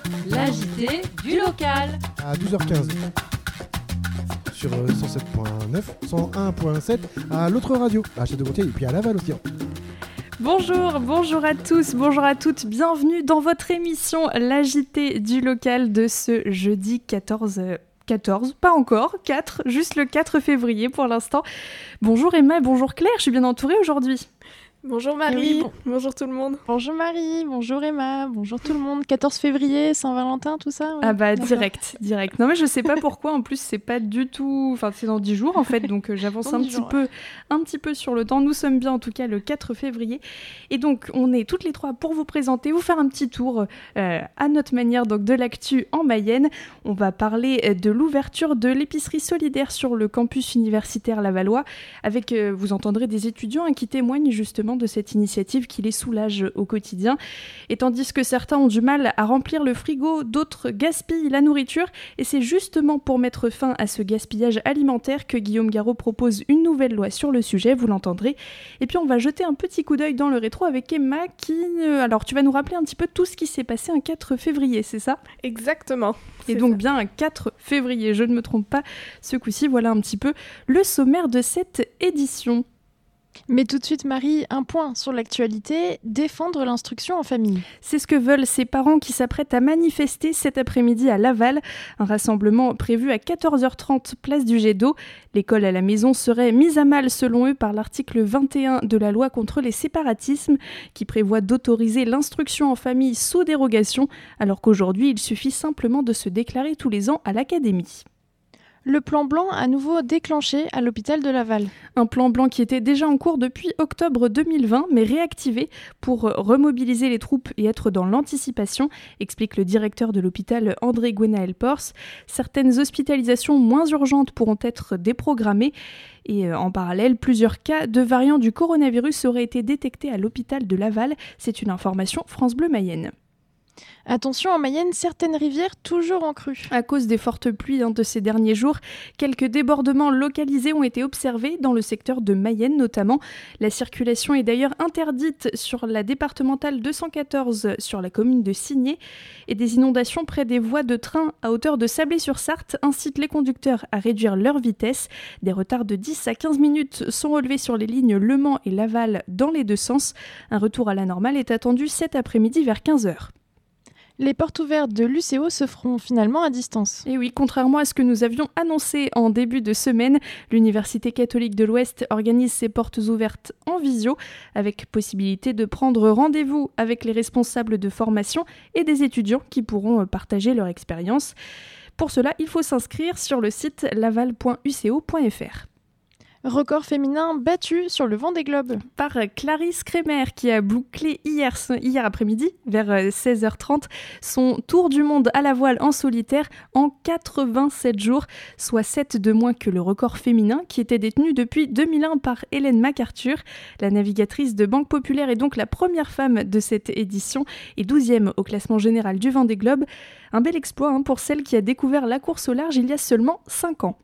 L'agité du local. À 12h15 sur 107.9, 101.7 à l'autre radio, à Château-Gontier et puis à Laval aussi. Bonjour à tous, bonjour à toutes, bienvenue dans votre émission L'agité du local de ce jeudi 14, pas encore, 4, juste le 4 février pour l'instant. Bonjour Emma, bonjour Claire, je suis bien entourée aujourd'hui. Bonjour Marie, bonjour tout le monde. Bonjour Marie, bonjour Emma, bonjour tout le monde. 14 février, Saint-Valentin, tout ça ouais. Ah bah direct. Non mais je sais pas pourquoi, en plus c'est pas du tout... Enfin c'est dans 10 jours en fait, donc j'avance un petit peu sur le temps. Nous sommes bien en tout cas le 4 février. Et donc on est toutes les trois pour vous présenter, vous faire un petit tour à notre manière donc, de l'actu en Mayenne. On va parler de l'ouverture de l'épicerie solidaire sur le campus universitaire lavallois. Avec, vous entendrez des étudiants qui témoignent justement de cette initiative qui les soulage au quotidien. Et tandis que certains ont du mal à remplir le frigo, d'autres gaspillent la nourriture. Et c'est justement pour mettre fin à ce gaspillage alimentaire que Guillaume Garot propose une nouvelle loi sur le sujet, vous l'entendrez. Et puis on va jeter un petit coup d'œil dans le rétro avec Emma qui... alors tu vas nous rappeler un petit peu tout ce qui s'est passé un 4 février, c'est ça ? Exactement. Et donc bien un 4 février, je ne me trompe pas ce coup-ci. Voilà un petit peu le sommaire de cette édition. Mais tout de suite Marie, un point sur l'actualité, défendre l'instruction en famille. C'est ce que veulent ces parents qui s'apprêtent à manifester cet après-midi à Laval. Un rassemblement prévu à 14h30 place du Jet d'eau. L'école à la maison serait mise à mal selon eux par l'article 21 de la loi contre les séparatismes qui prévoit d'autoriser l'instruction en famille sous dérogation alors qu'aujourd'hui il suffit simplement de se déclarer tous les ans à l'académie. Le plan blanc à nouveau déclenché à l'hôpital de Laval. Un plan blanc qui était déjà en cours depuis octobre 2020, mais réactivé pour remobiliser les troupes et être dans l'anticipation, explique le directeur de l'hôpital André Gwenaël Porce. Certaines hospitalisations moins urgentes pourront être déprogrammées. Et en parallèle, plusieurs cas de variants du coronavirus auraient été détectés à l'hôpital de Laval. C'est une information France Bleu Mayenne. Attention, en Mayenne, certaines rivières toujours en crue. À cause des fortes pluies de ces derniers jours, quelques débordements localisés ont été observés dans le secteur de Mayenne notamment. La circulation est d'ailleurs interdite sur la départementale 214 sur la commune de Cigné. Et des inondations près des voies de train à hauteur de Sablé-sur-Sarthe incitent les conducteurs à réduire leur vitesse. Des retards de 10 à 15 minutes sont relevés sur les lignes Le Mans et Laval dans les deux sens. Un retour à la normale est attendu cet après-midi vers 15h. Les portes ouvertes de l'UCO se feront finalement à distance. Et oui, contrairement à ce que nous avions annoncé en début de semaine, l'Université catholique de l'Ouest organise ses portes ouvertes en visio, avec possibilité de prendre rendez-vous avec les responsables de formation et des étudiants qui pourront partager leur expérience. Pour cela, il faut s'inscrire sur le site laval.uco.fr. Record féminin battu sur le Vendée Globe. Par Clarisse Kremer qui a bouclé hier après-midi vers 16h30 son tour du monde à la voile en solitaire en 87 jours, soit 7 de moins que le record féminin qui était détenu depuis 2001 par Hélène MacArthur. La navigatrice de Banque Populaire est donc la première femme de cette édition et 12e au classement général du Vendée Globe. Un bel exploit pour celle qui a découvert la course au large il y a seulement 5 ans.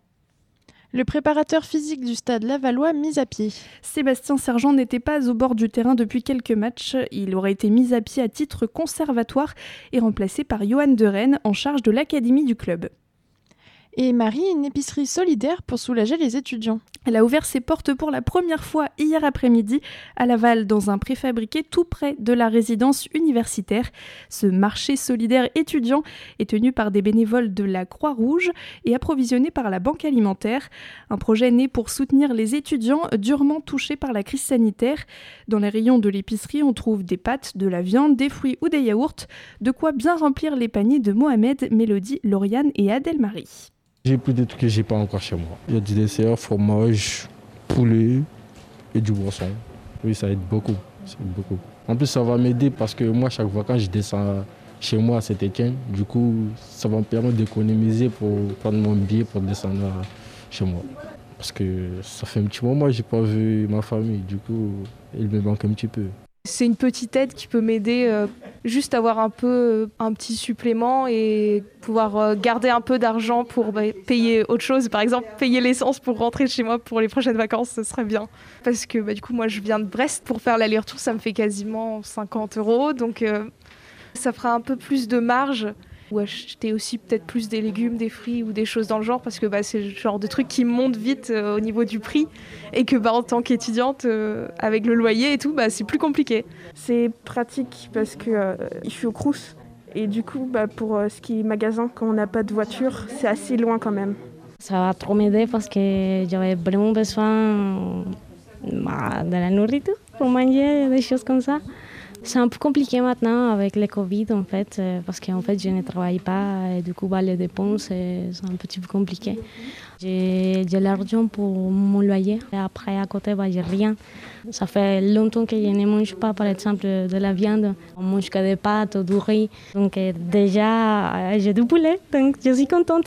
Le préparateur physique du stade lavallois mis à pied. Sébastien Sergent n'était pas au bord du terrain depuis quelques matchs. Il aurait été mis à pied à titre conservatoire et remplacé par Johan de Rennes en charge de l'académie du club. Et Marie, une épicerie solidaire pour soulager les étudiants. Elle a ouvert ses portes pour la première fois hier après-midi à Laval dans un préfabriqué tout près de la résidence universitaire. Ce marché solidaire étudiant est tenu par des bénévoles de la Croix-Rouge et approvisionné par la Banque alimentaire. Un projet né pour soutenir les étudiants durement touchés par la crise sanitaire. Dans les rayons de l'épicerie, on trouve des pâtes, de la viande, des fruits ou des yaourts. De quoi bien remplir les paniers de Mohamed, Mélodie, Lauriane et Adèle-Marie. J'ai plus de trucs que j'ai pas encore chez moi. Il y a du dessert, fromage, poulet et du boisson. Oui, ça aide beaucoup. En plus, ça va m'aider parce que moi, chaque fois quand je descends chez moi à Saint-Étienne, du coup, ça va me permettre d'économiser pour prendre mon billet pour descendre chez moi. Parce que ça fait un petit moment que je n'ai pas vu ma famille, du coup, il me manque un petit peu. C'est une petite aide qui peut m'aider juste avoir un petit supplément et pouvoir garder un peu d'argent pour payer autre chose. Par exemple, payer l'essence pour rentrer chez moi pour les prochaines vacances, ce serait bien. Parce que du coup, moi, je viens de Brest. Pour faire l'aller-retour, ça me fait quasiment 50 €. Donc, ça fera un peu plus de marge. Ou acheter aussi peut-être plus des légumes, des fruits ou des choses dans le genre, parce que c'est le genre de truc qui monte vite au niveau du prix, et que en tant qu'étudiante, avec le loyer et tout, c'est plus compliqué. C'est pratique parce que je suis au Crous, et du coup pour ce qui est magasin, quand on n'a pas de voiture, c'est assez loin quand même. Ça va trop m'aider parce que j'avais vraiment besoin de la nourriture pour manger, des choses comme ça. C'est un peu compliqué maintenant avec le Covid en fait, parce qu'en fait je ne travaille pas et du coup les dépenses c'est un petit peu compliqué. J'ai l'argent pour mon loyer et après à côté j'ai rien. Ça fait longtemps que je ne mange pas par exemple de la viande, on mange que des pâtes ou du riz. Donc déjà j'ai du poulet, donc je suis contente.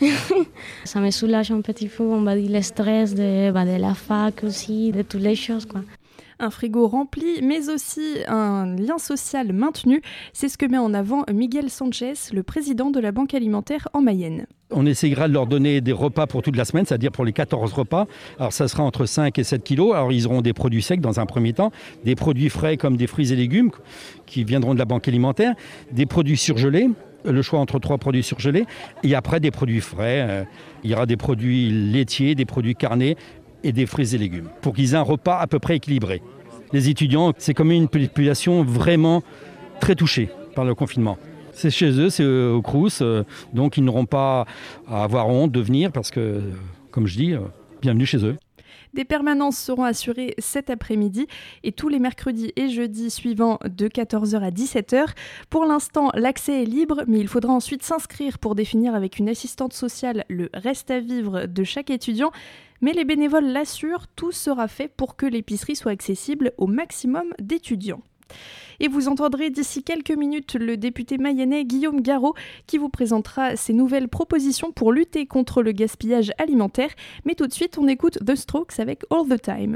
Ça me soulage un petit peu, on va dire le stress de la fac aussi, de toutes les choses quoi. Un frigo rempli, mais aussi un lien social maintenu. C'est ce que met en avant Miguel Sanchez, le président de la Banque alimentaire en Mayenne. On essaiera de leur donner des repas pour toute la semaine, c'est-à-dire pour les 14 repas. Alors ça sera entre 5 et 7 kilos. Alors ils auront des produits secs dans un premier temps, des produits frais comme des fruits et légumes qui viendront de la Banque alimentaire, des produits surgelés, le choix entre 3 produits surgelés, et après des produits frais. Il y aura des produits laitiers, des produits carnés et des fruits et légumes, pour qu'ils aient un repas à peu près équilibré. Les étudiants, c'est comme une population vraiment très touchée par le confinement. C'est chez eux, c'est au Crous, donc ils n'auront pas à avoir honte de venir parce que, comme je dis, bienvenue chez eux. Des permanences seront assurées cet après-midi et tous les mercredis et jeudis suivants de 14h à 17h. Pour l'instant, l'accès est libre, mais il faudra ensuite s'inscrire pour définir avec une assistante sociale le reste à vivre de chaque étudiant. Mais les bénévoles l'assurent, tout sera fait pour que l'épicerie soit accessible au maximum d'étudiants. Et vous entendrez d'ici quelques minutes le député mayennais Guillaume Garot qui vous présentera ses nouvelles propositions pour lutter contre le gaspillage alimentaire. Mais tout de suite, on écoute The Strokes avec All the Time.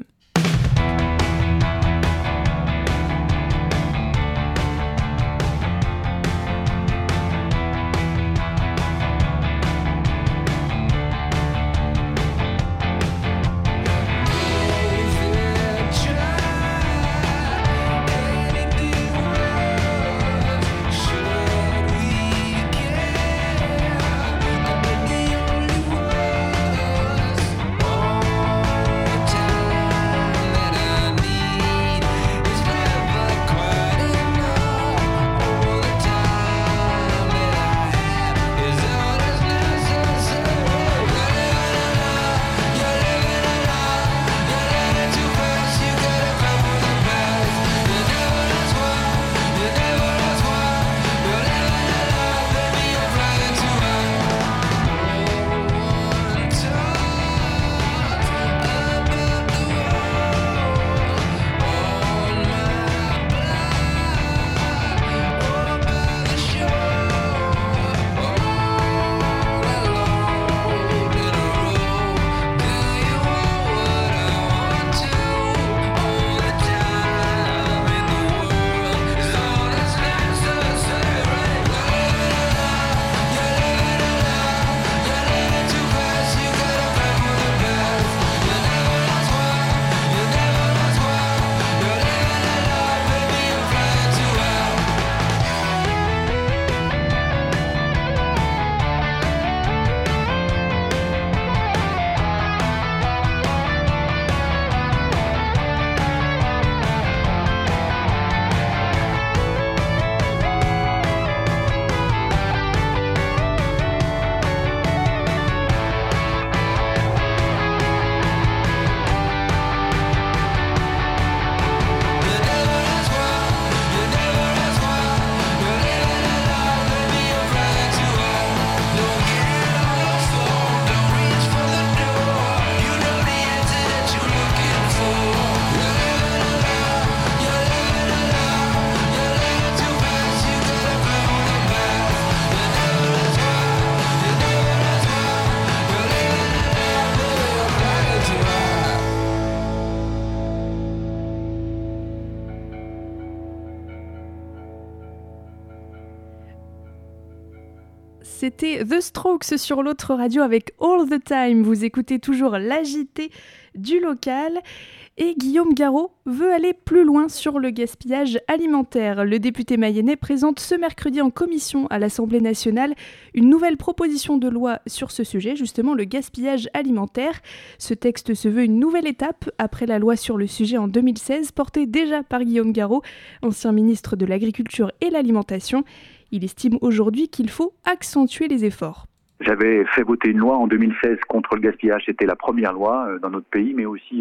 C'était The Strokes sur l'autre radio avec All the Time. Vous écoutez toujours l'agité du local. Et Guillaume Garot veut aller plus loin sur le gaspillage alimentaire. Le député mayennais présente ce mercredi en commission à l'Assemblée nationale une nouvelle proposition de loi sur ce sujet, justement le gaspillage alimentaire. Ce texte se veut une nouvelle étape après la loi sur le sujet en 2016, portée déjà par Guillaume Garot, ancien ministre de l'Agriculture et l'Alimentation. Il estime aujourd'hui qu'il faut accentuer les efforts. J'avais fait voter une loi en 2016 contre le gaspillage. C'était la première loi dans notre pays, mais aussi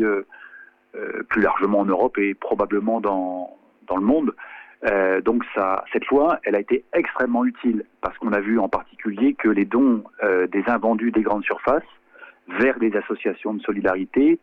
plus largement en Europe et probablement dans le monde. Donc cette loi, elle a été extrêmement utile parce qu'on a vu en particulier que les dons des invendus des grandes surfaces vers des associations de solidarité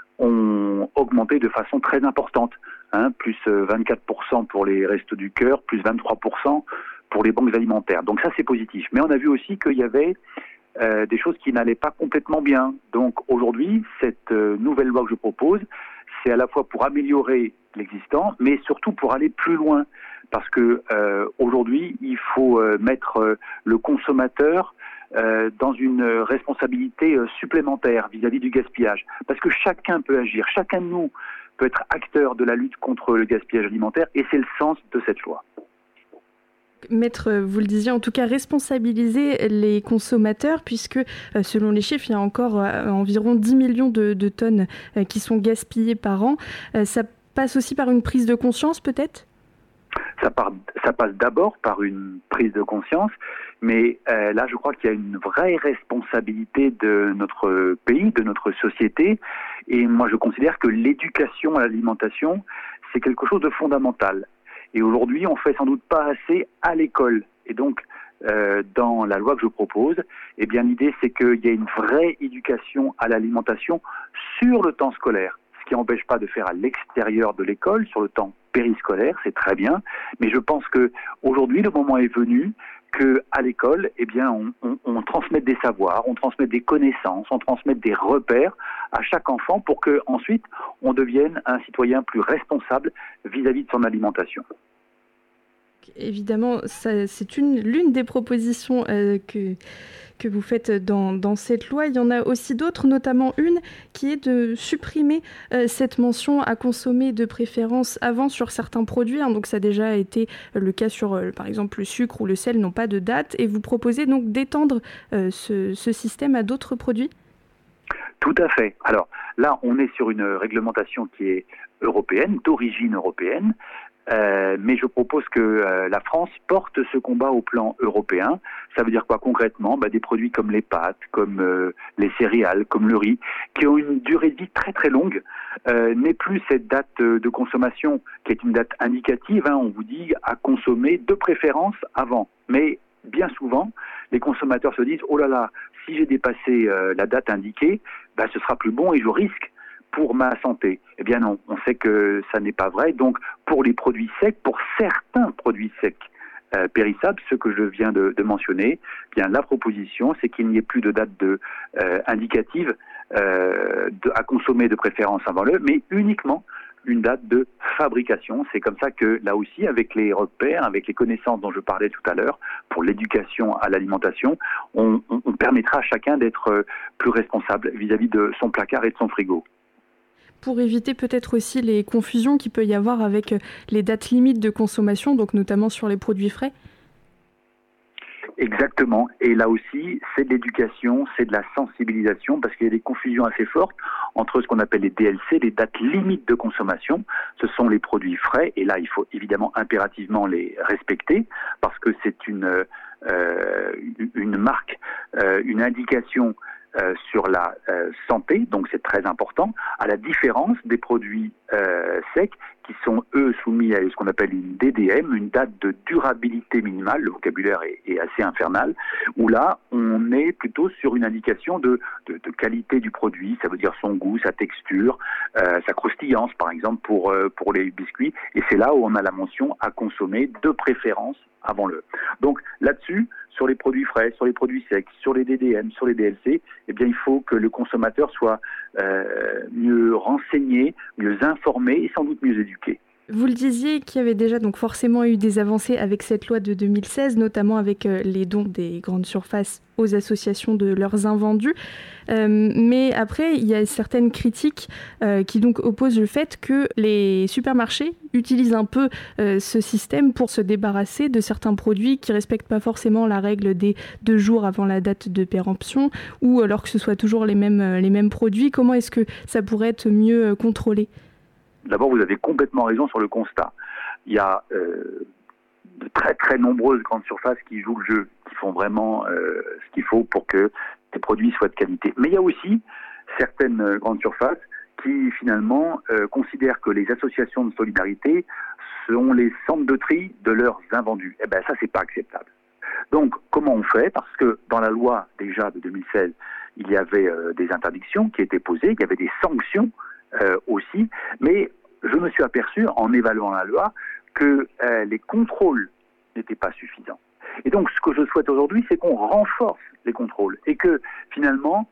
ont augmenté de façon très importante. Plus 24% pour les Restos du Cœur, plus 23% pour les banques alimentaires. Donc ça, c'est positif. Mais on a vu aussi qu'il y avait des choses qui n'allaient pas complètement bien. Donc aujourd'hui, cette nouvelle loi que je propose, c'est à la fois pour améliorer l'existant, mais surtout pour aller plus loin. Parce que aujourd'hui, il faut mettre le consommateur dans une responsabilité supplémentaire vis-à-vis du gaspillage. Parce que chacun peut agir, chacun de nous peut être acteur de la lutte contre le gaspillage alimentaire, et c'est le sens de cette loi. Mettre, vous le disiez, en tout cas responsabiliser les consommateurs, puisque selon les chiffres, il y a encore environ 10 millions de tonnes qui sont gaspillées par an. Ça passe aussi par une prise de conscience, peut-être ? Ça passe d'abord par une prise de conscience, mais là, je crois qu'il y a une vraie responsabilité de notre pays, de notre société, et moi, je considère que l'éducation à l'alimentation, c'est quelque chose de fondamental. Et aujourd'hui, on fait sans doute pas assez à l'école. Et donc, dans la loi que je propose, eh bien, l'idée, c'est qu'il y a une vraie éducation à l'alimentation sur le temps scolaire. Ce qui n'empêche pas de faire à l'extérieur de l'école, sur le temps périscolaire, c'est très bien. Mais je pense qu'aujourd'hui, le moment est venu qu'à l'école, eh bien, on transmette des savoirs, on transmette des connaissances, on transmette des repères à chaque enfant pour qu'ensuite, on devienne un citoyen plus responsable vis-à-vis de son alimentation. Évidemment, c'est l'une des propositions que vous faites dans cette loi. Il y en a aussi d'autres, notamment une qui est de supprimer cette mention à consommer de préférence avant sur certains produits. Donc ça a déjà été le cas sur, par exemple, le sucre ou le sel n'ont pas de date. Et vous proposez donc d'étendre ce système à d'autres produits ? Tout à fait. Alors là, on est sur une réglementation qui est européenne, d'origine européenne. Mais je propose que la France porte ce combat au plan européen. Ça veut dire quoi concrètement ? Des produits comme les pâtes, comme les céréales, comme le riz, qui ont une durée de vie très très longue, n'est plus cette date de consommation qui est une date indicative. On vous dit à consommer de préférence avant. Mais bien souvent, les consommateurs se disent « Oh là là, si j'ai dépassé la date indiquée, ce sera plus bon et je risque pour ma santé ». Eh bien non, on sait que ça n'est pas vrai. Donc pour les produits secs, pour certains produits secs périssables, ceux que je viens de mentionner, eh bien la proposition, c'est qu'il n'y ait plus de date indicative à consommer de préférence avant l'heure, mais uniquement une date de fabrication. C'est comme ça que, là aussi, avec les repères, avec les connaissances dont je parlais tout à l'heure, pour l'éducation à l'alimentation, on permettra à chacun d'être plus responsable vis-à-vis de son placard et de son frigo. Pour éviter peut-être aussi les confusions qu'il peut y avoir avec les dates limites de consommation, donc notamment sur les produits frais. Exactement. Et là aussi, c'est de l'éducation, c'est de la sensibilisation, parce qu'il y a des confusions assez fortes entre ce qu'on appelle les DLC, les dates limites de consommation. Ce sont les produits frais, et là, il faut évidemment impérativement les respecter, parce que c'est une marque, une indication sur la santé, donc c'est très important, à la différence des produits secs qui sont, eux, soumis à ce qu'on appelle une DDM, une date de durabilité minimale, le vocabulaire est assez infernal, où là, on est plutôt sur une indication de qualité du produit, ça veut dire son goût, sa texture, sa croustillance, par exemple, pour les biscuits, et c'est là où on a la mention à consommer de préférence avant l'heure. Donc là-dessus, sur les produits frais, sur les produits secs, sur les DDM, sur les DLC, eh bien, il faut que le consommateur soit mieux renseigné, mieux informé et sans doute mieux éduqué. Vous le disiez qu'il y avait déjà donc forcément eu des avancées avec cette loi de 2016, notamment avec les dons des grandes surfaces aux associations de leurs invendus. Mais après, il y a certaines critiques qui donc opposent le fait que les supermarchés utilisent un peu ce système pour se débarrasser de certains produits qui ne respectent pas forcément la règle des 2 jours avant la date de péremption, ou alors que ce soit toujours les mêmes produits. Comment est-ce que ça pourrait être mieux contrôlé ? D'abord, vous avez complètement raison sur le constat. Il y a de très très nombreuses grandes surfaces qui jouent le jeu, qui font vraiment ce qu'il faut pour que les produits soient de qualité. Mais il y a aussi certaines grandes surfaces qui finalement considèrent que les associations de solidarité sont les centres de tri de leurs invendus. Eh bien ça, c'est pas acceptable. Donc, comment on fait ? Parce que dans la loi déjà de 2016, il y avait des interdictions qui étaient posées, il y avait des sanctions aussi, mais je me suis aperçu en évaluant la loi que les contrôles n'étaient pas suffisants. Et donc ce que je souhaite aujourd'hui, c'est qu'on renforce les contrôles et que finalement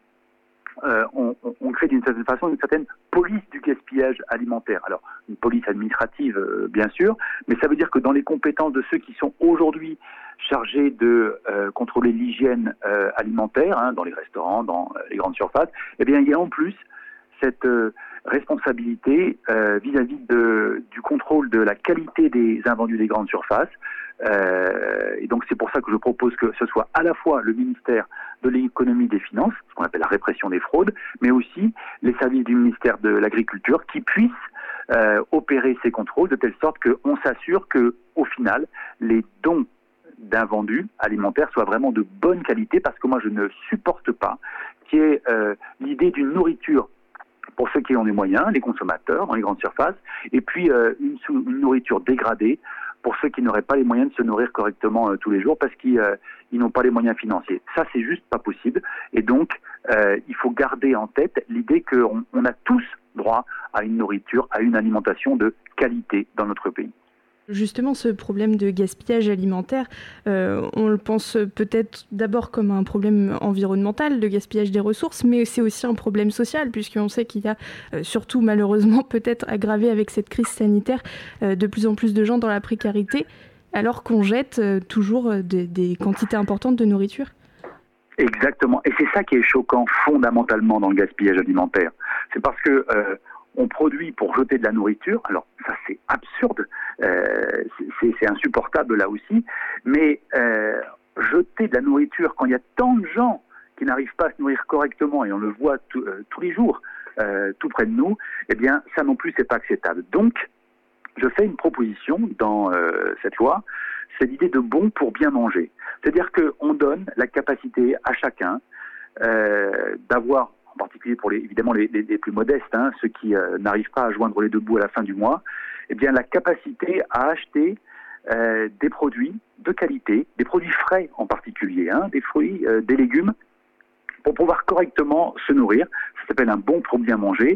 on crée d'une certaine façon une certaine police du gaspillage alimentaire. Alors une police administrative bien sûr, mais ça veut dire que dans les compétences de ceux qui sont aujourd'hui chargés de contrôler l'hygiène alimentaire, dans les restaurants, dans les grandes surfaces, eh bien il y a en plus cette responsabilité vis-à-vis du contrôle de la qualité des invendus des grandes surfaces. Et donc c'est pour ça que je propose que ce soit à la fois le ministère de l'économie et des finances, ce qu'on appelle la répression des fraudes, mais aussi les services du ministère de l'agriculture qui puissent opérer ces contrôles de telle sorte qu'on s'assure que, au final, les dons d'invendus alimentaires soient vraiment de bonne qualité, parce que moi je ne supporte pas qu'il y ait l'idée d'une nourriture pour ceux qui ont les moyens, les consommateurs dans les grandes surfaces, et puis une nourriture dégradée pour ceux qui n'auraient pas les moyens de se nourrir correctement tous les jours parce qu'ils n'ont pas les moyens financiers. Ça, c'est juste pas possible. Et donc, il faut garder en tête l'idée qu'on a tous droit à une nourriture, à une alimentation de qualité dans notre pays. Justement, ce problème de gaspillage alimentaire, on le pense peut-être d'abord comme un problème environnemental de gaspillage des ressources, mais c'est aussi un problème social, puisqu'on sait qu'il y a, surtout malheureusement peut-être aggravé avec cette crise sanitaire, de plus en plus de gens dans la précarité, alors qu'on jette toujours des quantités importantes de nourriture. Exactement, et c'est ça qui est choquant fondamentalement dans le gaspillage alimentaire. C'est parce que on produit pour jeter de la nourriture, alors ça c'est absurde, c'est insupportable là aussi, mais jeter de la nourriture quand il y a tant de gens qui n'arrivent pas à se nourrir correctement, et on le voit tous les jours, tout près de nous, eh bien ça non plus c'est pas acceptable. Donc je fais une proposition dans cette loi, c'est l'idée de bon pour bien manger. C'est-à-dire qu'on donne la capacité à chacun d'avoir, en particulier pour évidemment les plus modestes, ceux qui n'arrivent pas à joindre les deux bouts à la fin du mois, eh bien la capacité à acheter des produits de qualité, des produits frais en particulier, des fruits, des légumes, pour pouvoir correctement se nourrir. Ça s'appelle un bon pour bien manger.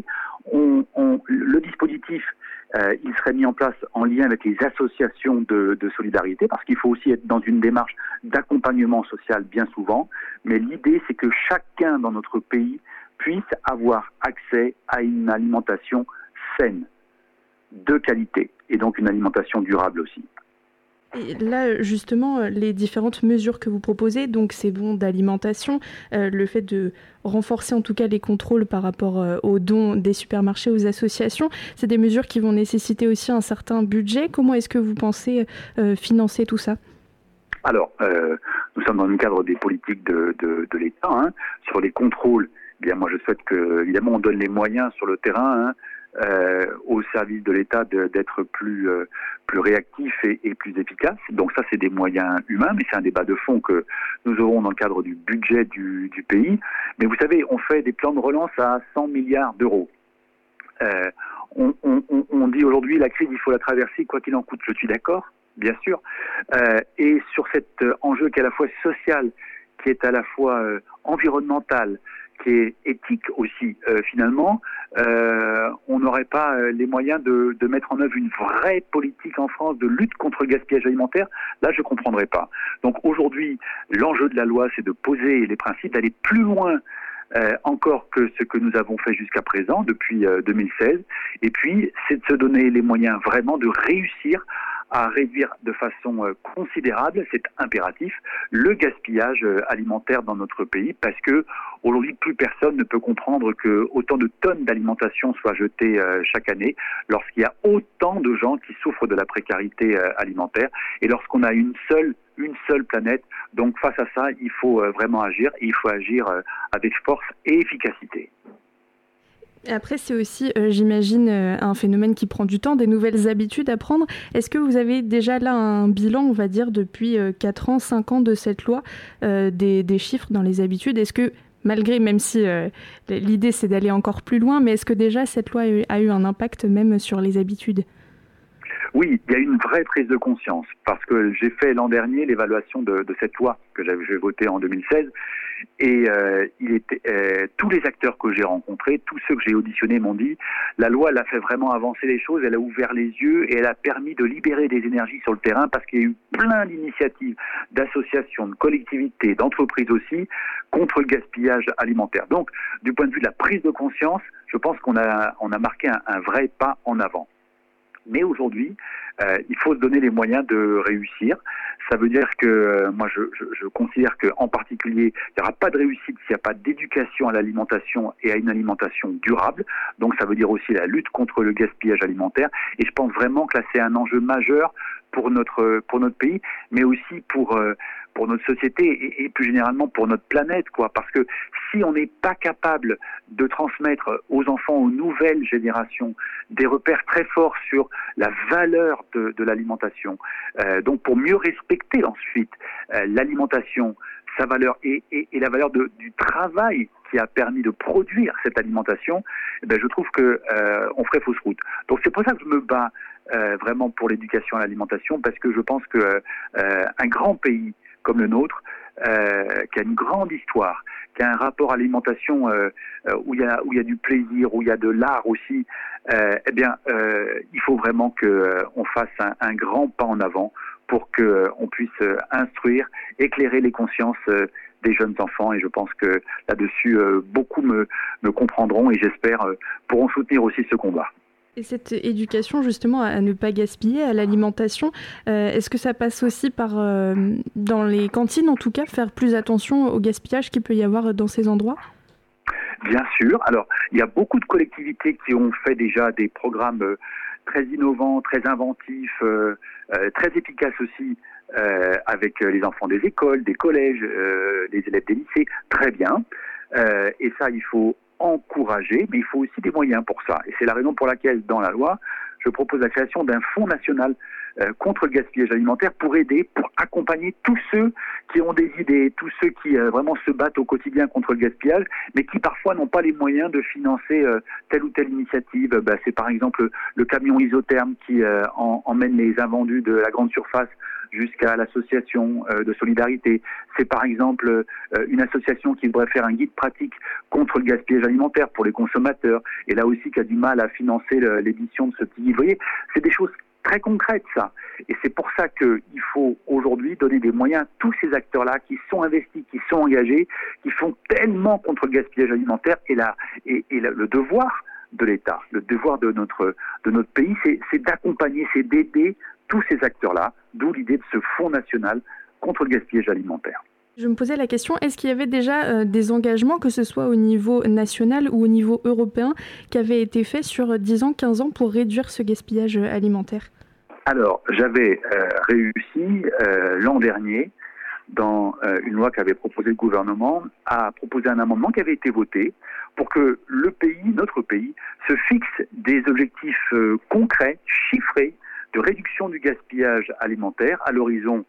Le dispositif, il serait mis en place en lien avec les associations de solidarité, parce qu'il faut aussi être dans une démarche d'accompagnement social bien souvent. Mais l'idée, c'est que chacun dans notre pays puisse avoir accès à une alimentation saine, de qualité, et donc une alimentation durable aussi. Et là, justement, les différentes mesures que vous proposez, donc ces bons d'alimentation, le fait de renforcer en tout cas les contrôles par rapport aux dons des supermarchés aux associations, c'est des mesures qui vont nécessiter aussi un certain budget. Comment est-ce que vous pensez financer tout ça ? Alors, nous sommes dans le cadre des politiques de l'État. Sur les contrôles, eh bien, moi je souhaite que, évidemment, on donne les moyens sur le terrain aux services de l'État d'être plus réactifs et plus efficaces. Donc ça, c'est des moyens humains, mais c'est un débat de fond que nous aurons dans le cadre du budget du pays. Mais vous savez, on fait des plans de relance à 100 milliards d'euros. On dit aujourd'hui, la crise, il faut la traverser, quoi qu'il en coûte. Je suis d'accord, bien sûr. Et sur cet enjeu qui est à la fois social, qui est à la fois environnemental, qui est éthique aussi, finalement, on n'aurait pas les moyens de mettre en œuvre une vraie politique en France de lutte contre le gaspillage alimentaire. Là, je ne comprendrais pas. Donc aujourd'hui, l'enjeu de la loi, c'est de poser les principes, d'aller plus loin encore que ce que nous avons fait jusqu'à présent, depuis 2016. Et puis, c'est de se donner les moyens vraiment de réussir à réduire de façon considérable, c'est impératif, le gaspillage alimentaire dans notre pays, parce que aujourd'hui, plus personne ne peut comprendre que autant de tonnes d'alimentation soient jetées chaque année, lorsqu'il y a autant de gens qui souffrent de la précarité alimentaire, et lorsqu'on a une seule planète. Donc face à ça, il faut vraiment agir, et il faut agir avec force et efficacité. Après, c'est aussi, j'imagine, un phénomène qui prend du temps, des nouvelles habitudes à prendre. Est-ce que vous avez déjà là un bilan, on va dire, depuis 4 ans, 5 ans de cette loi, des chiffres dans les habitudes ? Est-ce que, malgré, même si l'idée c'est d'aller encore plus loin, mais est-ce que déjà cette loi a eu un impact même sur les habitudes ? Oui, il y a une vraie prise de conscience, parce que j'ai fait l'an dernier l'évaluation de cette loi que j'ai votée en 2016, et tous les acteurs que j'ai rencontrés, tous ceux que j'ai auditionnés m'ont dit, la loi elle a fait vraiment avancer les choses, elle a ouvert les yeux et elle a permis de libérer des énergies sur le terrain, parce qu'il y a eu plein d'initiatives, d'associations, de collectivités, d'entreprises aussi, contre le gaspillage alimentaire. Donc, du point de vue de la prise de conscience, je pense qu'on a marqué un vrai pas en avant. Mais aujourd'hui, il faut se donner les moyens de réussir. Ça veut dire que moi, je considère qu'en particulier, il n'y aura pas de réussite s'il n'y a pas d'éducation à l'alimentation et à une alimentation durable. Donc, ça veut dire aussi la lutte contre le gaspillage alimentaire. Et je pense vraiment que là, c'est un enjeu majeur pour notre pays, mais aussi pour notre société et plus généralement pour notre planète, quoi. Parce que si on n'est pas capable de transmettre aux enfants, aux nouvelles générations, des repères très forts sur la valeur de l'alimentation, donc pour mieux respecter ensuite l'alimentation, sa valeur et la valeur du travail qui a permis de produire cette alimentation, je trouve que on ferait fausse route. Donc c'est pour ça que je me bats vraiment pour l'éducation à l'alimentation, parce que je pense que un grand pays comme le nôtre, qui a une grande histoire, qui a un rapport à l'alimentation où il y a du plaisir, où il y a de l'art aussi, il faut vraiment qu'on fasse un grand pas en avant pour qu'on puisse instruire, éclairer les consciences des jeunes enfants, et je pense que là-dessus, beaucoup me comprendront et j'espère pourront soutenir aussi ce combat. Et cette éducation justement à ne pas gaspiller, à l'alimentation, est-ce que ça passe aussi par, dans les cantines en tout cas, faire plus attention au gaspillage qu'il peut y avoir dans ces endroits ? Bien sûr. Alors, il y a beaucoup de collectivités qui ont fait déjà des programmes très innovants, très inventifs, très efficaces aussi, avec les enfants des écoles, des collèges, les élèves des lycées. Très bien. Et ça, il faut encourager, mais il faut aussi des moyens pour ça. Et c'est la raison pour laquelle, dans la loi, je propose la création d'un fonds national contre le gaspillage alimentaire pour aider, pour accompagner tous ceux qui ont des idées, tous ceux qui vraiment se battent au quotidien contre le gaspillage, mais qui parfois n'ont pas les moyens de financer telle ou telle initiative. C'est par exemple le camion isotherme qui emmène les invendus de la grande surface jusqu'à l'association de solidarité. C'est par exemple une association qui devrait faire un guide pratique contre le gaspillage alimentaire pour les consommateurs, et là aussi qui a du mal à financer l'édition de ce petit guide. Vous voyez, c'est des choses très concrètes, ça. Et c'est pour ça qu'il faut aujourd'hui donner des moyens à tous ces acteurs-là qui sont investis, qui sont engagés, qui font tellement contre le gaspillage alimentaire, et le devoir de l'État, le devoir de notre pays, c'est d'accompagner, c'est d'aider tous ces acteurs-là, d'où l'idée de ce fonds national contre le gaspillage alimentaire. Je me posais la question, est-ce qu'il y avait déjà des engagements, que ce soit au niveau national ou au niveau européen, qui avaient été faits sur 10 ans, 15 ans pour réduire ce gaspillage alimentaire ? Alors, j'avais réussi l'an dernier, dans une loi qu'avait proposé le gouvernement, à proposer un amendement qui avait été voté pour que le pays, notre pays, se fixe des objectifs concrets, chiffrés, de réduction du gaspillage alimentaire à l'horizon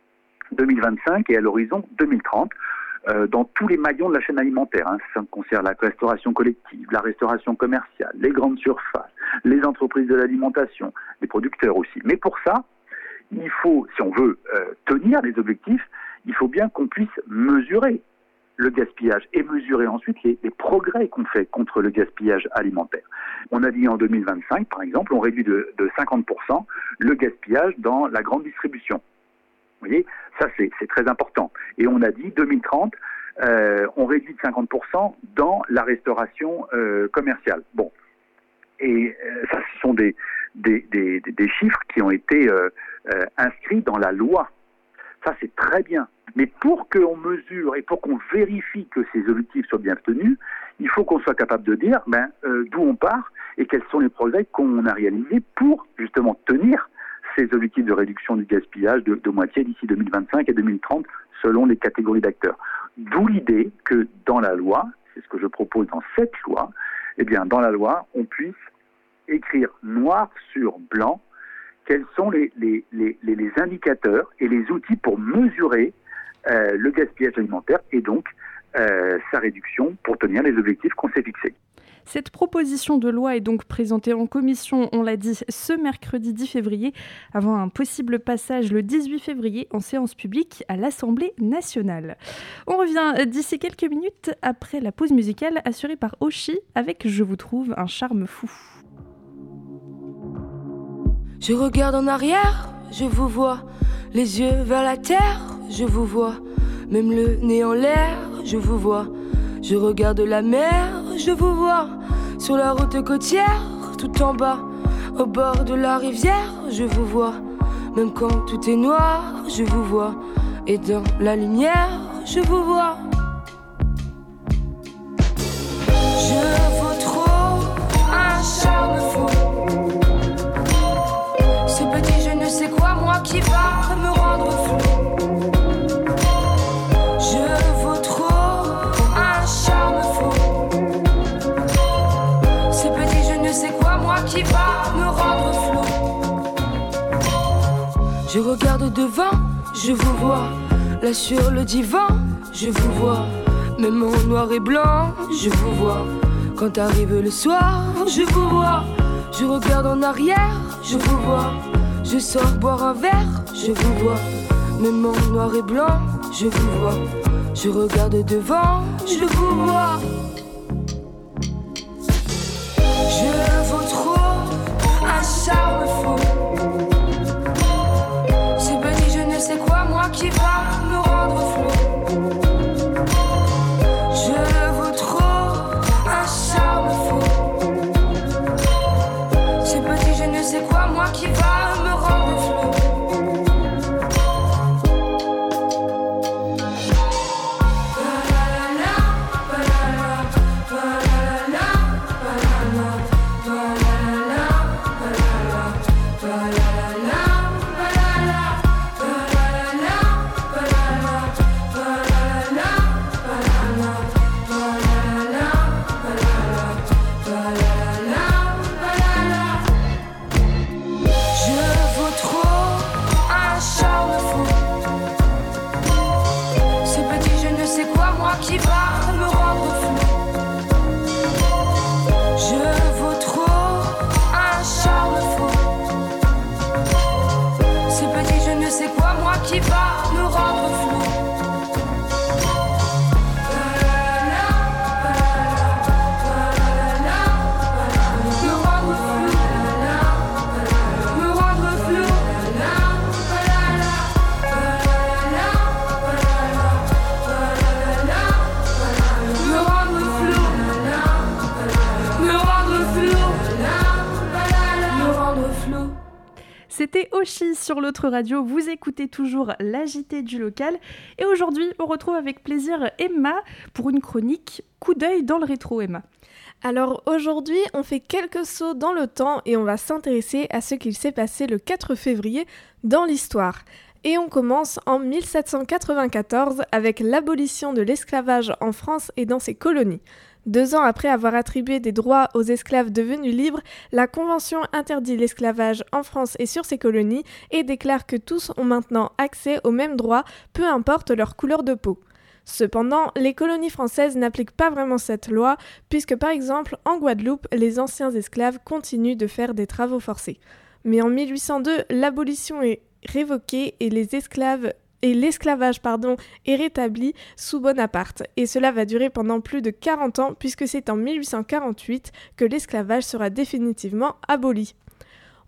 2025 et à l'horizon 2030 dans tous les maillons de la chaîne alimentaire. Ça concerne la restauration collective, la restauration commerciale, les grandes surfaces, les entreprises de l'alimentation, les producteurs aussi. Mais pour ça, il faut, si on veut tenir les objectifs, il faut bien qu'on puisse mesurer le gaspillage et mesurer ensuite les progrès qu'on fait contre le gaspillage alimentaire. On a dit en 2025, par exemple, on réduit de 50% le gaspillage dans la grande distribution. Vous voyez, ça c'est très important. Et on a dit 2030, on réduit de 50% dans la restauration commerciale. Bon, et ça, ce sont des chiffres qui ont été inscrits dans la loi. Ça, c'est très bien. Mais pour qu'on mesure et pour qu'on vérifie que ces objectifs soient bien tenus, il faut qu'on soit capable de dire d'où on part et quels sont les progrès qu'on a réalisés pour justement tenir ces objectifs de réduction du gaspillage de moitié d'ici 2025 et 2030 selon les catégories d'acteurs. D'où l'idée que dans la loi, c'est ce que je propose dans cette loi, eh bien dans la loi, on puisse écrire noir sur blanc quels sont les indicateurs et les outils pour mesurer le gaspillage alimentaire et donc sa réduction pour tenir les objectifs qu'on s'est fixés. Cette proposition de loi est donc présentée en commission, on l'a dit, ce mercredi 10 février, avant un possible passage le 18 février en séance publique à l'Assemblée nationale. On revient d'ici quelques minutes après la pause musicale assurée par Oshi avec « Je vous trouve un charme fou ». Je regarde en arrière, je vous vois, les yeux vers la terre, je vous vois, même le nez en l'air, je vous vois. Je regarde la mer, je vous vois, sur la route côtière, tout en bas, au bord de la rivière, je vous vois. Même quand tout est noir, je vous vois, et dans la lumière, je vous vois. Je vous trouve un charme fou. Ce petit je ne sais quoi, moi qui va me rendre fou. Qui va me rendre flou. Je regarde devant, je vous vois. Là sur le divan, je vous vois. Même en noir et blanc, je vous vois. Quand arrive le soir, je vous vois. Je regarde en arrière, je vous vois. Je sors boire un verre, je vous vois. Même en noir et blanc, je vous vois. Je regarde devant, je vous vois. Je vous trouve un charme fou. Ce petit je ne sais quoi, moi qui va me rendre flou. Je vous trouve un charme fou. Ce petit je ne sais quoi, moi qui va me rendre flou. Qui va me rendre fou. Je vous trouve un charme fou. Ce petit je ne sais quoi, moi qui va me rendre flou. C'était Oshi sur l'autre radio, vous écoutez toujours l'agité du local et aujourd'hui on retrouve avec plaisir Emma pour une chronique coup d'œil dans le rétro. Emma. Alors aujourd'hui on fait quelques sauts dans le temps et on va s'intéresser à ce qu'il s'est passé le 4 février dans l'histoire. Et on commence en 1794 avec l'abolition de l'esclavage en France et dans ses colonies. 2 ans après avoir attribué des droits aux esclaves devenus libres, la Convention interdit l'esclavage en France et sur ses colonies et déclare que tous ont maintenant accès aux mêmes droits, peu importe leur couleur de peau. Cependant, les colonies françaises n'appliquent pas vraiment cette loi, puisque par exemple en Guadeloupe, les anciens esclaves continuent de faire des travaux forcés. Mais en 1802, l'abolition est révoquée et l'esclavage est rétabli sous Bonaparte. Et cela va durer pendant plus de 40 ans puisque c'est en 1848 que l'esclavage sera définitivement aboli.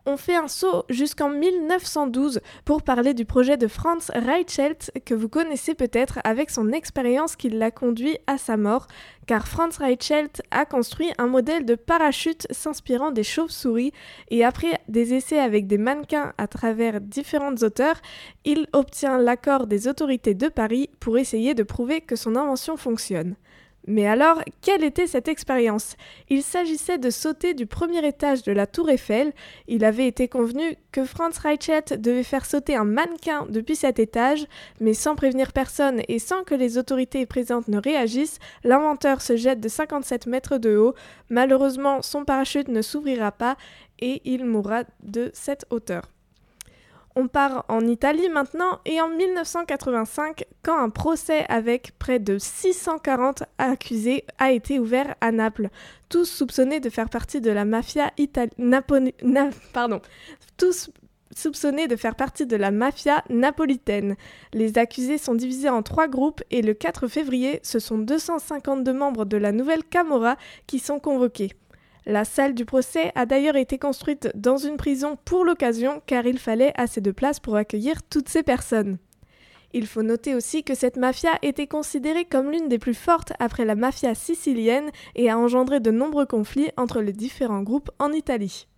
On fait un saut jusqu'en 1912 pour parler du projet de Franz Reichelt que vous connaissez peut-être avec son expérience qui l'a conduit à sa mort, car Franz Reichelt a construit un modèle de parachute s'inspirant des chauves-souris et après des essais avec des mannequins à travers différentes auteurs, il obtient l'accord des autorités de Paris pour essayer de prouver que son invention fonctionne. Mais alors, quelle était cette expérience ? Il s'agissait de sauter du premier étage de la Tour Eiffel. Il avait été convenu que Franz Reichelt devait faire sauter un mannequin depuis cet étage, mais sans prévenir personne et sans que les autorités présentes ne réagissent, l'inventeur se jette de 57 mètres de haut. Malheureusement, son parachute ne s'ouvrira pas et il mourra de cette hauteur. On part en Italie maintenant et en 1985, quand un procès avec près de 640 accusés a été ouvert à Naples, tous soupçonnés de faire partie de la mafia napolitaine. Les accusés sont divisés en 3 groupes et le 4 février, ce sont 252 membres de la nouvelle Camorra qui sont convoqués. La salle du procès a d'ailleurs été construite dans une prison pour l'occasion car il fallait assez de place pour accueillir toutes ces personnes. Il faut noter aussi que cette mafia était considérée comme l'une des plus fortes après la mafia sicilienne et a engendré de nombreux conflits entre les différents groupes en Italie.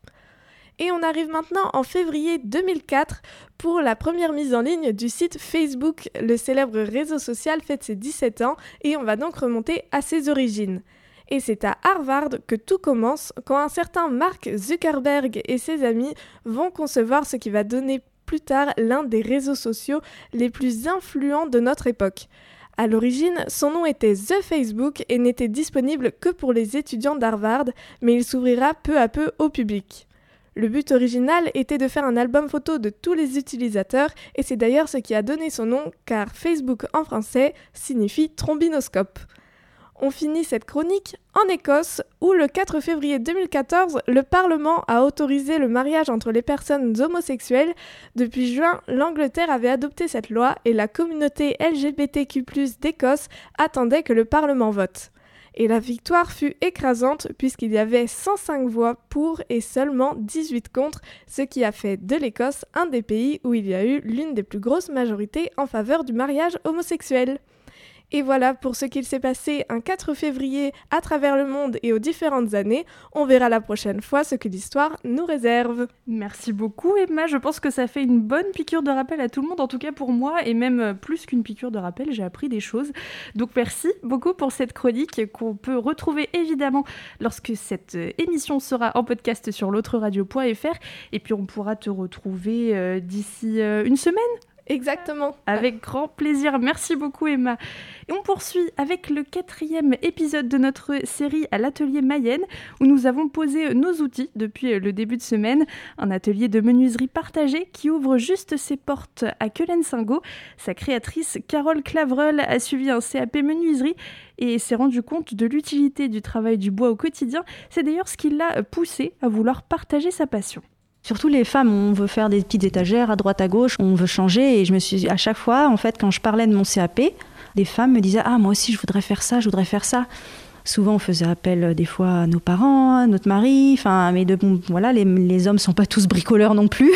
Et on arrive maintenant en février 2004 pour la première mise en ligne du site Facebook. Le célèbre réseau social fête ses 17 ans et on va donc remonter à ses origines. Et c'est à Harvard que tout commence quand un certain Mark Zuckerberg et ses amis vont concevoir ce qui va donner plus tard l'un des réseaux sociaux les plus influents de notre époque. À l'origine, son nom était The Facebook et n'était disponible que pour les étudiants d'Harvard, mais il s'ouvrira peu à peu au public. Le but original était de faire un album photo de tous les utilisateurs et c'est d'ailleurs ce qui a donné son nom car Facebook en français signifie trombinoscope. On finit cette chronique en Écosse où le 4 février 2014, le Parlement a autorisé le mariage entre les personnes homosexuelles. Depuis juin, l'Angleterre avait adopté cette loi et la communauté LGBTQ+ d'Écosse attendait que le Parlement vote. Et la victoire fut écrasante puisqu'il y avait 105 voix pour et seulement 18 contre, ce qui a fait de l'Écosse un des pays où il y a eu l'une des plus grosses majorités en faveur du mariage homosexuel. Et voilà pour ce qu'il s'est passé un 4 février à travers le monde et aux différentes années. On verra la prochaine fois ce que l'histoire nous réserve. Merci beaucoup Emma, je pense que ça fait une bonne piqûre de rappel à tout le monde, en tout cas pour moi, et même plus qu'une piqûre de rappel, j'ai appris des choses. Donc merci beaucoup pour cette chronique qu'on peut retrouver évidemment lorsque cette émission sera en podcast sur l'autreradio.fr et puis on pourra te retrouver d'ici une semaine. Exactement. Avec grand plaisir. Merci beaucoup Emma. Et on poursuit avec le 4e épisode de notre série à l'atelier Mayenne où nous avons posé nos outils depuis le début de semaine. Un atelier de menuiserie partagée qui ouvre juste ses portes à Quelen-Saint-Gaud. Sa créatrice Carole Clavreul a suivi un CAP menuiserie et s'est rendu compte de l'utilité du travail du bois au quotidien. C'est d'ailleurs ce qui l'a poussée à vouloir partager sa passion. Surtout les femmes, on veut faire des petites étagères à droite à gauche, on veut changer et je me suis à chaque fois, en fait, quand je parlais de mon CAP, des femmes me disaient « Ah, moi aussi, je voudrais faire ça, je voudrais faire ça ». Souvent, on faisait appel des fois à nos parents, à notre mari, mais voilà, les hommes ne sont pas tous bricoleurs non plus.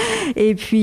et puis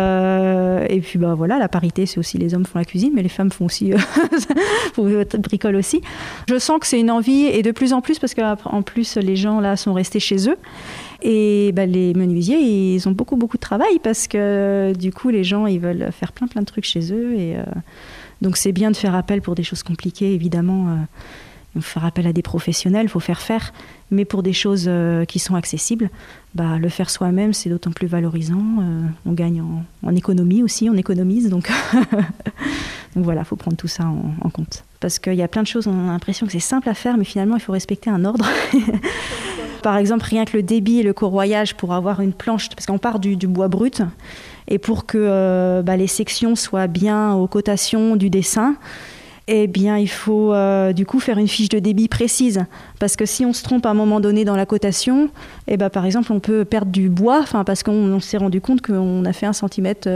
voilà, la parité, c'est aussi les hommes font la cuisine, mais les femmes font aussi bricolent aussi. Je sens que c'est une envie et de plus en plus, parce qu'en plus, les gens là sont restés chez eux. Et les menuisiers, ils ont beaucoup de travail parce que du coup, les gens, ils veulent faire plein de trucs chez eux. Et donc, c'est bien de faire appel pour des choses compliquées, évidemment. Il faut faire appel à des professionnels, il faut faire. Mais pour des choses qui sont accessibles, le faire soi-même, c'est d'autant plus valorisant. On gagne en économie aussi, on économise. Donc voilà, il faut prendre tout ça en compte. Parce qu'il y a plein de choses, on a l'impression que c'est simple à faire, mais finalement, il faut respecter un ordre. Par exemple, rien que le débit et le corroyage pour avoir une planche, parce qu'on part du bois brut, et pour que les sections soient bien aux cotations du dessin, eh bien, il faut du coup faire une fiche de débit précise. Parce que si on se trompe à un moment donné dans la cotation, par exemple, on peut perdre du bois, parce qu'on s'est rendu compte qu'on a fait 1 centimètre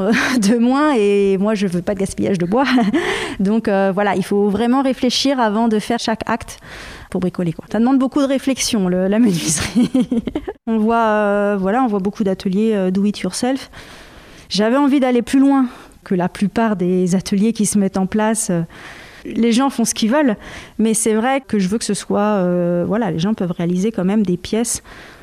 de moins, et moi, je ne veux pas de gaspillage de bois. Donc voilà, il faut vraiment réfléchir avant de faire chaque acte pour bricoler, quoi. Ça demande beaucoup de réflexion, la menuiserie. On voit beaucoup d'ateliers do it yourself. J'avais envie d'aller plus loin que la plupart des ateliers qui se mettent en place. Les gens font ce qu'ils veulent, mais c'est vrai que je veux que ce soit... les gens peuvent réaliser quand même des pièces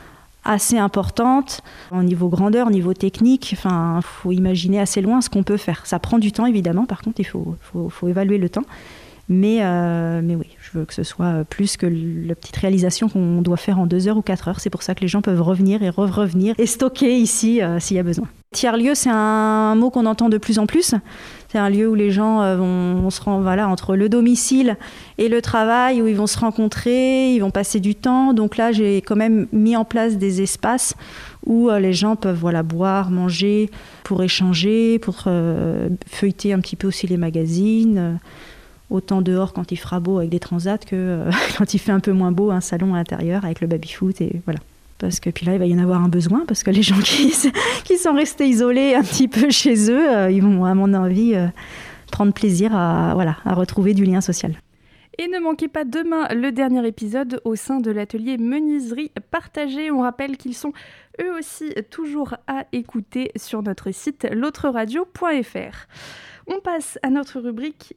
assez importantes, au niveau grandeur, au niveau technique. Enfin, il faut imaginer assez loin ce qu'on peut faire. Ça prend du temps, évidemment. Par contre, il faut évaluer le temps. Mais oui, je veux que ce soit plus que la petite réalisation qu'on doit faire en 2 heures ou 4 heures. C'est pour ça que les gens peuvent revenir et revenir et stocker ici s'il y a besoin. Tiers-lieu, c'est un mot qu'on entend de plus en plus. C'est un lieu où les gens vont se rendre entre le domicile et le travail, où ils vont se rencontrer, ils vont passer du temps. Donc là, j'ai quand même mis en place des espaces où les gens peuvent boire, manger, pour échanger, pour feuilleter un petit peu aussi les magazines. Autant dehors quand il fera beau avec des transats que quand il fait un peu moins beau, un salon à l'intérieur avec le baby-foot et voilà. Parce que puis là, il va y en avoir un besoin, parce que les gens qui sont restés isolés un petit peu chez eux, ils vont, à mon avis, prendre plaisir à retrouver du lien social. Et ne manquez pas demain le dernier épisode au sein de l'atelier menuiserie partagée. On rappelle qu'ils sont eux aussi toujours à écouter sur notre site l'autreradio.fr. On passe à notre rubrique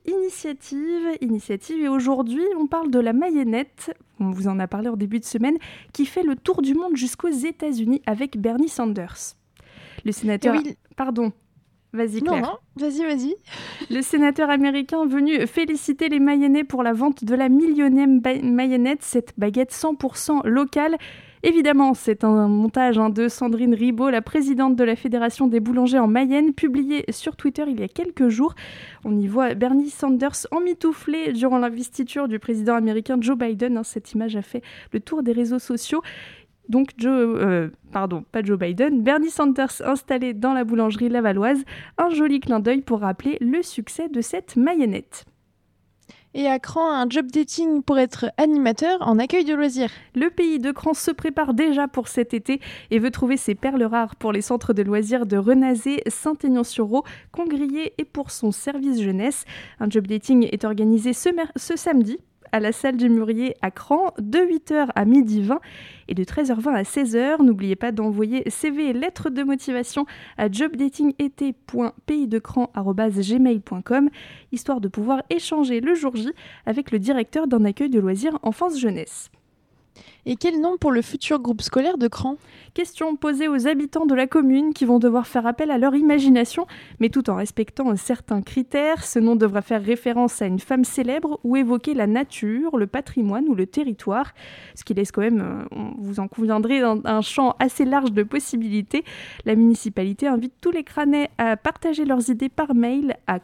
initiative, et aujourd'hui on parle de la Mayennette, on vous en a parlé en début de semaine, qui fait le tour du monde jusqu'aux États-Unis avec Bernie Sanders. Le sénateur... Oui. Pardon, vas-y Claire. Non, vas-y. Le sénateur américain venu féliciter les Mayennais pour la vente de la 10000e Mayennette, cette baguette 100% locale. Évidemment, c'est un montage de Sandrine Ribaud, la présidente de la Fédération des boulangers en Mayenne, publié sur Twitter il y a quelques jours. On y voit Bernie Sanders emmitouflé durant l'investiture du président américain Joe Biden. Cette image a fait le tour des réseaux sociaux. Donc pas Joe Biden, Bernie Sanders installé dans la boulangerie lavalloise. Un joli clin d'œil pour rappeler le succès de cette Mayennette. Et à Cran, un job dating pour être animateur en accueil de loisirs. Le pays de Cran se prépare déjà pour cet été et veut trouver ses perles rares pour les centres de loisirs de Renazé, Saint-Aignan-sur-Roë, Congrier et pour son service jeunesse. Un job dating est organisé ce samedi à la salle du Mûrier à Cran, de 8h à 12h20 et de 13h20 à 16h. N'oubliez pas d'envoyer CV et lettres de motivation à jobdatingete.paysdecran@gmail.com, histoire de pouvoir échanger le jour J avec le directeur d'un accueil de loisirs enfance-jeunesse. Et quel nom pour le futur groupe scolaire de Cran ? Question posée aux habitants de la commune qui vont devoir faire appel à leur imagination, mais tout en respectant certains critères. Ce nom devra faire référence à une femme célèbre ou évoquer la nature, le patrimoine ou le territoire, ce qui laisse quand même, vous en conviendrez, un champ assez large de possibilités. La municipalité invite tous les Cranais à partager leurs idées par mail à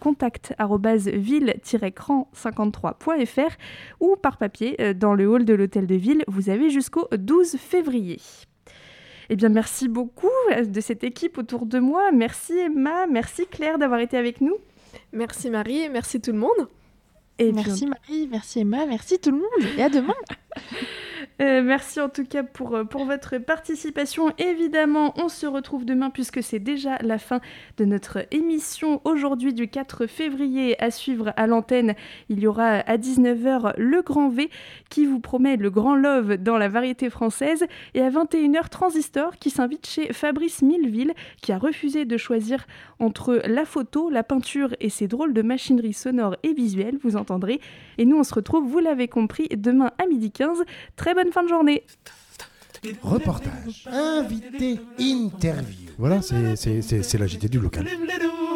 contact@ville-cran53.fr ou par papier dans le hall de l'hôtel de ville. Vous avez jusqu'au 12 février. Eh bien, merci beaucoup de cette équipe autour de moi. Merci Emma, merci Claire d'avoir été avec nous. Merci Marie et merci tout le monde. Et merci Marie, merci Emma, merci tout le monde. Et à demain. Merci en tout cas pour votre participation. Évidemment, on se retrouve demain puisque c'est déjà la fin de notre émission. Aujourd'hui, du 4 février, à suivre à l'antenne, il y aura à 19h le Grand V qui vous promet le grand love dans la variété française. Et à 21h, Transistor qui s'invite chez Fabrice Milleville qui a refusé de choisir entre la photo, la peinture et ses drôles de machinerie sonore et visuelle, vous entendrez. Et nous, on se retrouve, vous l'avez compris, demain à 12h15. Très bonne fin de journée. Reportage, invité, interview. Voilà, c'est la JT du local.